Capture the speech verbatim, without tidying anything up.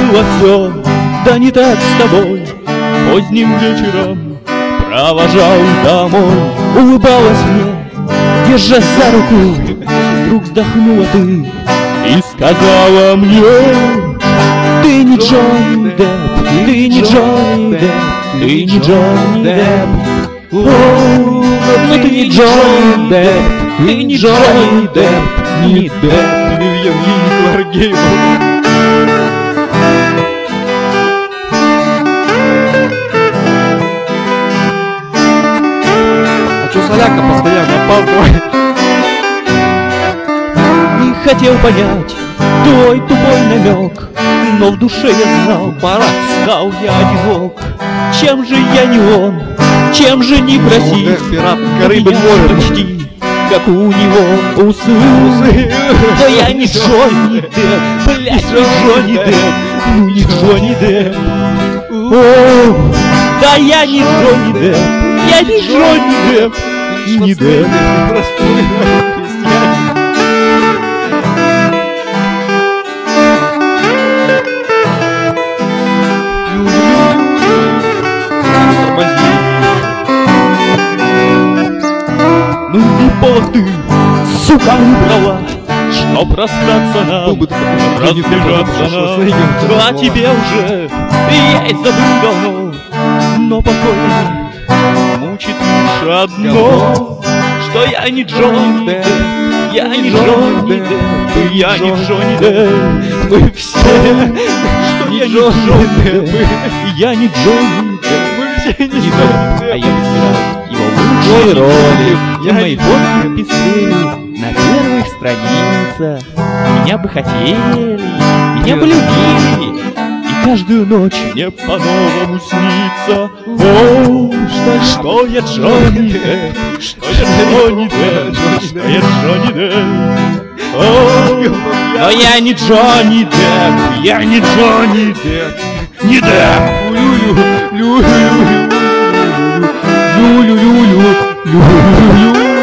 было все, да не так с тобой. Поздним вечером провожал домой. Улыбалась мне, держась за руку, вдруг вздохнула ты и сказала мне: ты не Джонни Депп, ты не Джонни Депп, ты не Джонни Депп. О, но ты не Джонни Депп, ты не Джонни Депп, не Депп. Вивьен Ли, Клара Гейбл. А чё Соляка постоянно опаздывает? Не хотел понять твой тупой намек, но в душе я знал, пора, стал я одинок. Чем же я не он, чем же не просить, Пират Карибы море почти как у него усы. Но я не Джонни Депп, блядь, не Джонни Депп, ну не Джонни Депп. О, да я не Джонни Депп, я не Джонни Депп, не Депп. Простой крестьянин. Ну и повод ты, сука, выбрала, чтоб расстаться нам, разбежаться нам. А тебе уже я и забыл давно, но покойно мучит лишь одно, что я не Джонни Депп, я не Джонни Депп, я не Джонни Депп. Мы все, что я не Джонни Депп, я не Джонни Депп, мы все не Джонни Депп. А я выбирал его лучшие роли, в моей фотке писали на первых страницах. Меня бы хотели, меня бы любили, и каждую ночь мне по-новому снится. О, что, что я Джонни Депп, что я Джонни Депп, что я Джонни Депп. О, но я не Джонни Депп, я не Джонни Депп, не Депп. Лю-лю-лю-лю-лю-лю-лю-лю-лю-лю-лю.